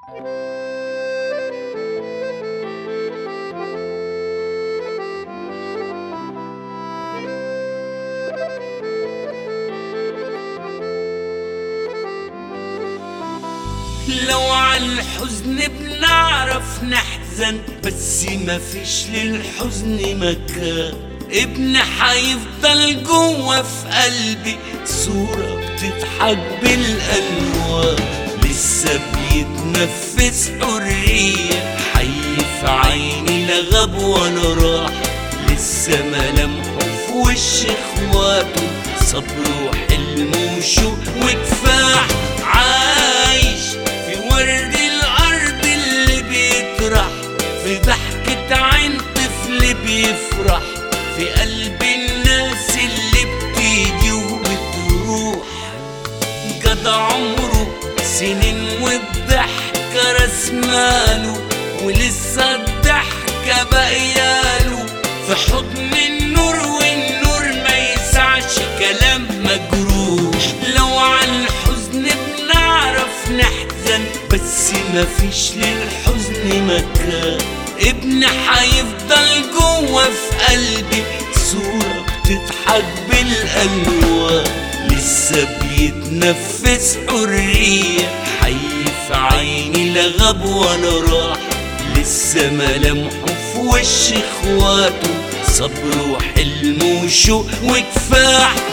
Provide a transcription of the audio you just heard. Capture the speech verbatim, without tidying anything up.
لو عالحزن بنعرف نحزن، بس مفيش للحزن مكان. ابن حيفضل جوا في قلبي صورة بتضحك بالألوان، لسه بيتنفس حرية، حي في عيني لا غاب ولا راح، لسه ملامحه في وش اخواته، صبر وحلم وشوق وكفاح، عايش في ورد الأرض اللي بيطرح، في ضحكة عين طفل بيفرح، في قلب الناس اللي بتيجي وبتروح. قضى عمره سنين والضحكة رسماله، ولسه الضحكة باقياله في حضن النور، والنور ما يسعش كلام مجروح. لو عالحزن بنعرف نحزن، بس مفيش للحزن مكان. ابن حيفضل جوا في قلبي صورة بتضحك بالألوان، لسه بيتنفس حرية، حي في عيني لا غاب ولا راح، لسه ملامحه في وش اخواته، صبر وحلم وشوق وكفاح.